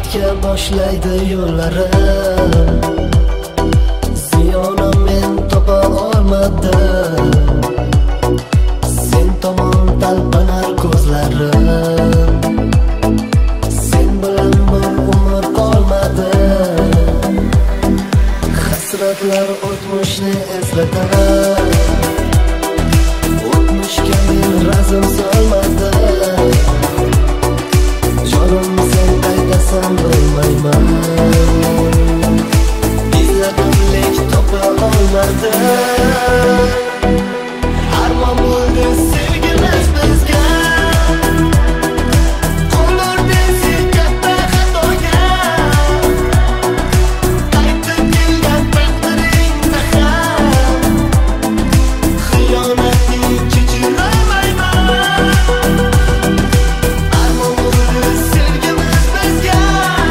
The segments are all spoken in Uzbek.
Qaytga boshlaydi yo'llarim, ziyonim men topa olmadim. Sen tomon talpinar ko'zlarim, sen bilan bir umr qolmadi. Hasratlar o'tmishni eslatar, o'tmishga men razm solmadim. Jonim sen qaydasan bilmayman, izladim lek topa olmadim. Armon bo'ldi sevgimiz bizga, qo'llardan sen katta xatoga. Qaytib kelgan taqdiringda ham xiyonatni kechirolmayman. Armon bo'ldi sevgimiz bizga,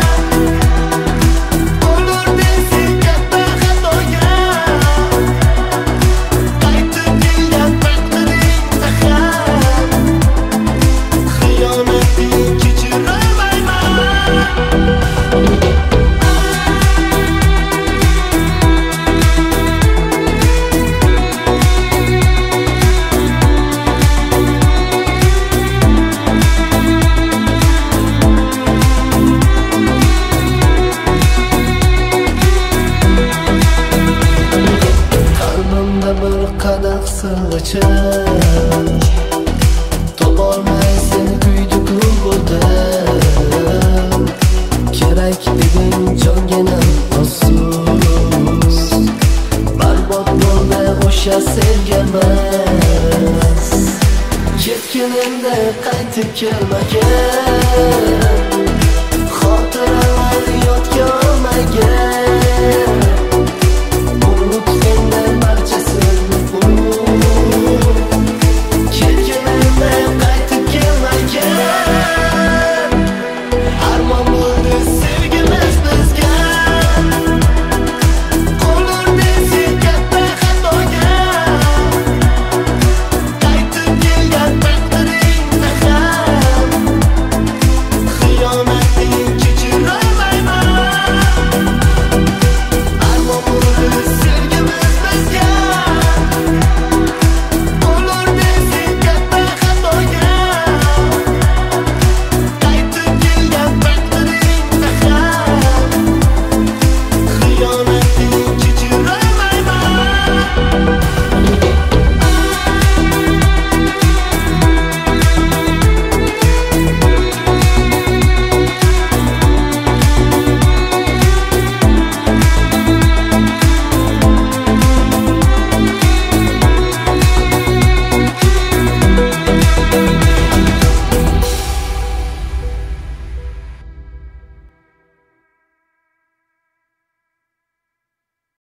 qo'llardan sen katta xatoga. Qaytib kelgan taqdiringda ham xiyonatni kechirolmayman. Qalbimda bir qadah sirg'ichim, topolmay seni kuydi kun bo'ldim. Kerak eding jonginam afsus, barbod bo'ldi o'sha sevgimiz. Ketganimda qaytib kelmagan, xotiralar yodga olmagan.